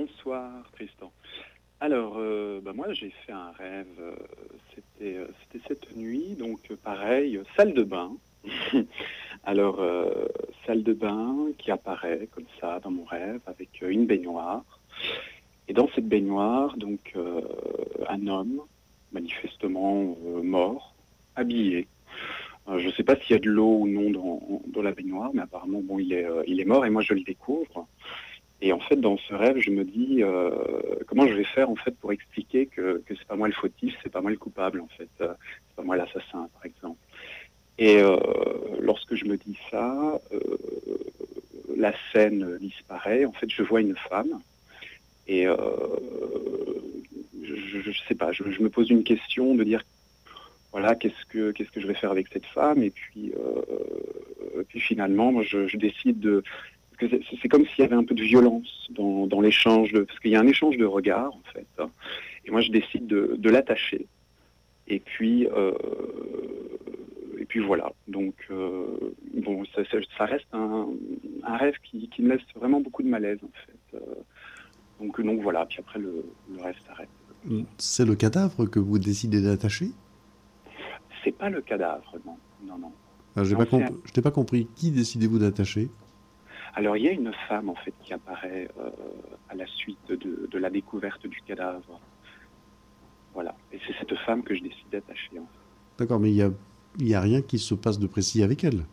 Bonsoir Tristan. Alors, moi j'ai fait un rêve, c'était cette nuit, donc pareil, salle de bain. Alors, salle de bain qui apparaît comme ça dans mon rêve avec une baignoire. Et dans cette baignoire, donc un homme, manifestement mort, habillé. Je ne sais pas s'il y a de l'eau ou non dans la baignoire, mais apparemment, bon, il est mort et moi je le découvre. Et en fait, dans ce rêve, je me dis comment je vais faire en fait pour expliquer que c'est pas moi le fautif, c'est pas moi le coupable en fait, c'est pas moi l'assassin par exemple. Et lorsque je me dis ça, la scène disparaît. En fait, je vois une femme et je sais pas, je me pose une question de dire voilà qu'est-ce que je vais faire avec cette femme et puis finalement, moi, je décide de c'est comme s'il y avait un peu de violence dans l'échange, parce qu'il y a un échange de regards, en fait. Hein, et moi, je décide de l'attacher. Et puis voilà. Donc, bon, ça reste un rêve qui me laisse vraiment beaucoup de malaise, en fait. Donc voilà. Puis après, le rêve s'arrête. C'est le cadavre que vous décidez d'attacher? C'est pas le cadavre, non. Non, non. Je Non, n'ai pas compris. Qui décidez-vous d'attacher? Alors, il y a une femme, en fait, qui apparaît à la suite de la découverte du cadavre. Voilà. Et c'est cette femme que je décide d'attacher, en fait. D'accord, mais il y a rien qui se passe de précis avec elle.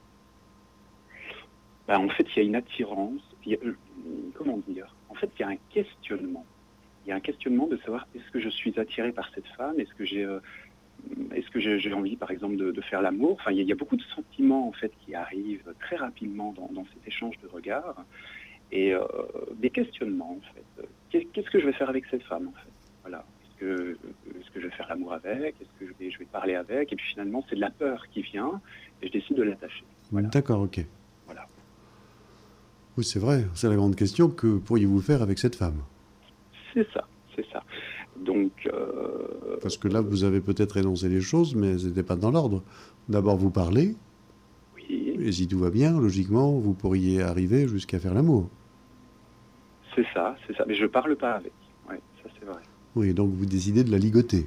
En fait, il y a une attirance. Comment dire? En fait, il y a un questionnement. Il y a un questionnement de savoir est-ce que je suis attiré par cette femme? Est-ce que j'ai envie, par exemple, de faire l'amour? Enfin, il y a beaucoup de sentiments, en fait, qui arrivent très rapidement dans cet échange de regards. Et des questionnements, en fait. Qu'est-ce que je vais faire avec cette femme, en fait? Voilà. Est-ce que je vais faire l'amour avec? Est-ce que je vais parler avec? Et puis finalement, c'est de la peur qui vient et je décide de l'attacher. Voilà. D'accord, ok. Voilà. Oui, c'est vrai, c'est la grande question. Que pourriez-vous faire avec cette femme? C'est ça, c'est ça. Donc... Parce que là, vous avez peut-être énoncé les choses, mais ce n'était pas dans l'ordre. D'abord, vous parlez, oui, et si tout va bien, logiquement, vous pourriez arriver jusqu'à faire l'amour. c'est ça. Mais je parle pas avec. Ouais, ça c'est vrai. Oui, donc vous décidez de la ligoter.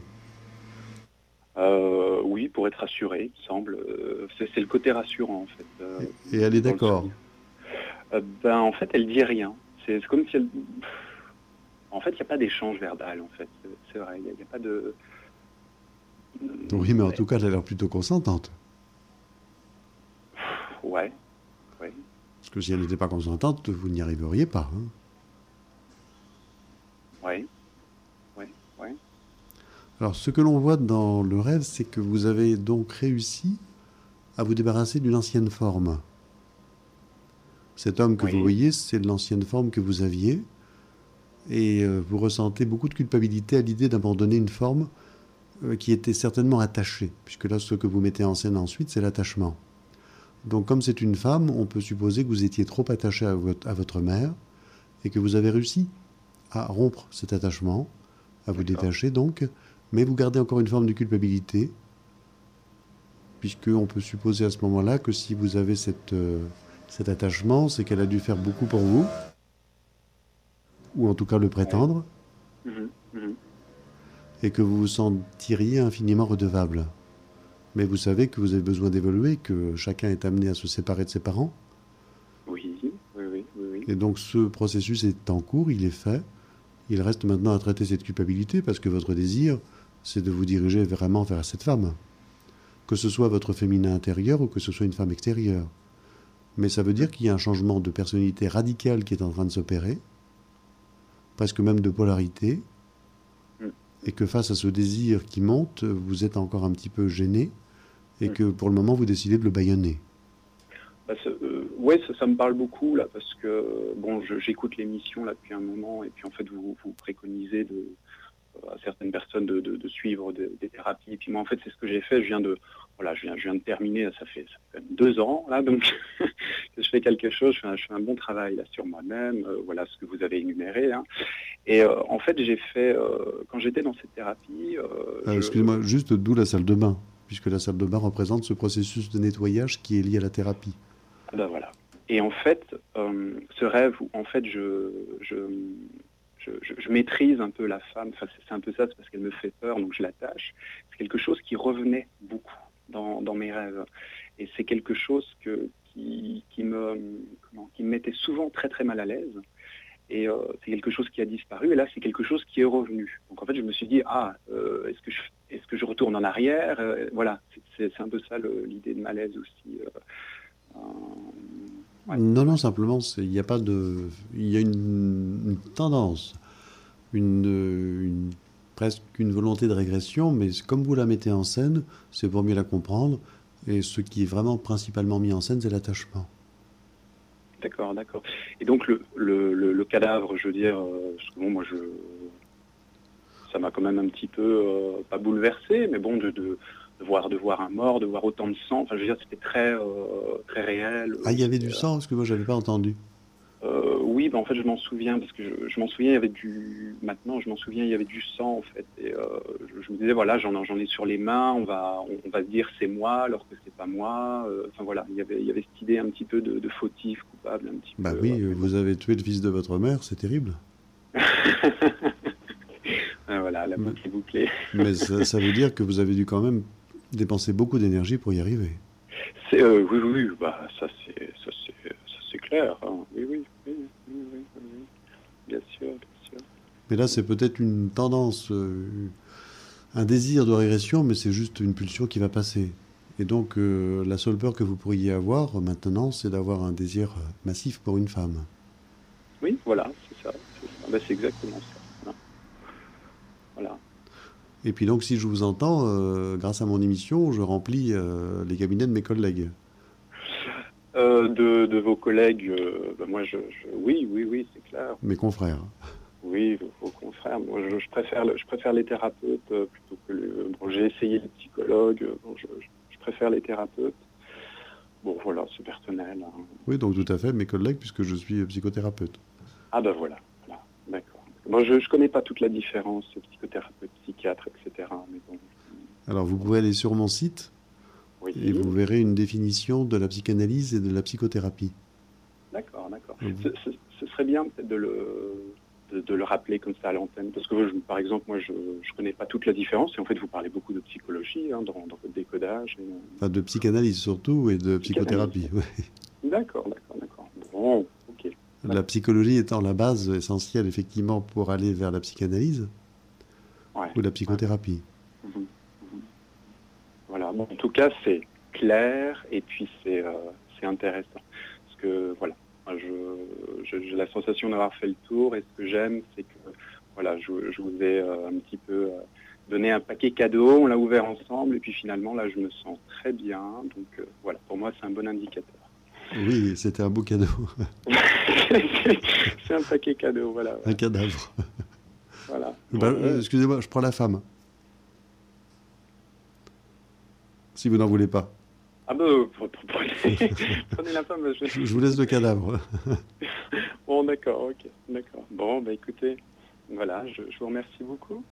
Oui, pour être rassuré, il me semble. C'est le côté rassurant, en fait. Et elle est Dans le d'accord. souvenir. En fait, elle dit rien. C'est comme si elle... En fait, il n'y a pas d'échange verbal, en fait. C'est vrai, il n'y a pas de... Oui, mais en Ouais, tout cas, elle a l'air plutôt consentante. ouais. Ouais. Parce que si elle n'était pas consentante, vous n'y arriveriez pas. Hein. Ouais. Ouais. Alors, ce que l'on voit dans le rêve, c'est que vous avez donc réussi à vous débarrasser d'une ancienne forme. Cet homme que vous Oui. voyez, c'est l'ancienne forme que vous aviez. Et vous ressentez beaucoup de culpabilité à l'idée d'abandonner une forme qui était certainement attachée. Puisque là, ce que vous mettez en scène ensuite, c'est l'attachement. Donc, comme c'est une femme, on peut supposer que vous étiez trop attaché à votre mère et que vous avez réussi à rompre cet attachement, à vous D'accord. détacher donc, mais vous gardez encore une forme de culpabilité, puisqu'on peut supposer à ce moment-là que si vous avez cet attachement, c'est qu'elle a dû faire beaucoup pour vous, ou en tout cas le Ouais. prétendre, Mhm, mhm. et que vous vous sentiriez infiniment redevable. Mais vous savez que vous avez besoin d'évoluer, que chacun est amené à se séparer de ses parents, Oui, oui. et donc ce processus est en cours, il est fait. Il reste maintenant à traiter cette culpabilité, parce que votre désir, c'est de vous diriger vraiment vers cette femme. Que ce soit votre féminin intérieur ou que ce soit une femme extérieure. Mais ça veut dire qu'il y a un changement de personnalité radical qui est en train de s'opérer, presque même de polarité, Mhm, et que face à ce désir qui monte, vous êtes encore un petit peu gêné, et mhm. que pour le moment vous décidez de le bâillonner. Ouais, ça me parle beaucoup là parce que bon, j'écoute l'émission là depuis un moment et puis en fait vous préconisez à certaines personnes de suivre des thérapies et puis moi en fait c'est ce que j'ai fait. Je viens de terminer. Ça fait quand même 2 ans là donc que je fais quelque chose. Je fais un bon travail là sur moi-même. Voilà ce que vous avez énuméré. Hein. Et en fait j'ai fait quand j'étais dans cette thérapie, Excusez-moi, juste d'où la salle de bain, puisque la salle de bain représente ce processus de nettoyage qui est lié à la thérapie. ah ben voilà. Et en fait, ce rêve où en fait je maîtrise un peu la femme. Enfin, c'est un peu ça, c'est parce qu'elle me fait peur, donc je l'attache. C'est quelque chose qui revenait beaucoup dans mes rêves. Et c'est quelque chose qui me mettait souvent très très mal à l'aise. Et c'est quelque chose qui a disparu. Et là, c'est quelque chose qui est revenu. Donc en fait, je me suis dit, est-ce que je retourne en arrière? Voilà, c'est un peu ça l'idée de malaise aussi. Ouais. Non, non, simplement, il y a pas il y a une tendance, presque une volonté de régression, mais comme vous la mettez en scène, c'est pour mieux la comprendre. Et ce qui est vraiment principalement mis en scène, c'est l'attachement. D'accord, d'accord. Et donc le cadavre, je veux dire, parce que bon, moi ça m'a quand même un petit peu pas bouleversé, mais bon, de voir un mort, de voir autant de sang. Enfin, je veux dire, c'était très réel. Ah, il y avait du sang, parce que moi, j'avais pas entendu. Oui, ben en fait, je m'en souviens parce que je m'en souviens, il y avait maintenant, je m'en souviens, il y avait du sang en fait. Et je me disais, voilà, j'en ai sur les mains. On va se dire c'est moi alors que c'est pas moi. Enfin voilà, il y avait cette idée un petit peu de fautif, coupable, un petit Bah peu. oui, vous avez tué le fils de votre mère, c'est terrible. Voilà, la Mais, boucle est bouclée. mais ça veut dire que vous avez dû quand même dépenser beaucoup d'énergie pour y arriver. Oui, oui, bah ça c'est clair. Hein. Oui, oui, oui, oui, oui, oui, oui. Bien sûr, bien sûr. Mais là, c'est peut-être une tendance, un désir de régression, mais c'est juste une pulsion qui va passer. Et donc, la seule peur que vous pourriez avoir maintenant, c'est d'avoir un désir massif pour une femme. Oui, voilà, c'est ça. Ben, c'est exactement ça. Voilà. Voilà. Et puis donc, si je vous entends, grâce à mon émission, je remplis les cabinets de mes collègues, De vos collègues, ben moi, oui, oui, oui, c'est clair. mes confrères. Oui, vos confrères. Moi, je préfère les thérapeutes plutôt que bon, j'ai essayé les psychologues. Bon, je préfère les thérapeutes. Bon, voilà, c'est personnel. Hein. Oui, donc tout à fait, mes collègues, puisque je suis psychothérapeute. Ah ben voilà, voilà, d'accord. Bon, je connais pas toute la différence, psychothérapeute, psychiatre, etc. Mais bon, Alors, vous pouvez aller sur mon site et oui, vous verrez une définition de la psychanalyse et de la psychothérapie. d'accord, d'accord. Vous- Ce serait bien peut-être de le rappeler comme ça à l'antenne, parce que par exemple, moi, je connais pas toute la différence, et en fait, vous parlez beaucoup de psychologie hein, dans votre décodage. Enfin, de psychanalyse surtout et de Psychanalyse. psychothérapie. Oui. D'accord, d'accord, d'accord. Bon, ok. La psychologie étant la base essentielle, effectivement, pour aller vers la psychanalyse Ouais. ou la Ouais. psychothérapie. Mhm, mhm. Voilà. Bon, en tout cas, c'est clair et puis c'est intéressant. Parce que voilà, moi, j'ai la sensation d'avoir fait le tour et ce que j'aime, c'est que voilà, je vous ai un petit peu donné un paquet cadeau, on l'a ouvert ensemble et puis finalement là, je me sens très bien. Donc voilà, pour moi, c'est un bon indicateur. Oui, c'était un beau cadeau. C'est un paquet cadeau, voilà. Un Voilà. cadavre. Voilà. Bah, Bon, excusez-moi, je prends la femme. Si vous n'en voulez pas. ah ben, prenez la femme. Je vous laisse le cadavre. Bon, d'accord, ok, d'accord. Bon, bah écoutez, voilà, je vous remercie beaucoup.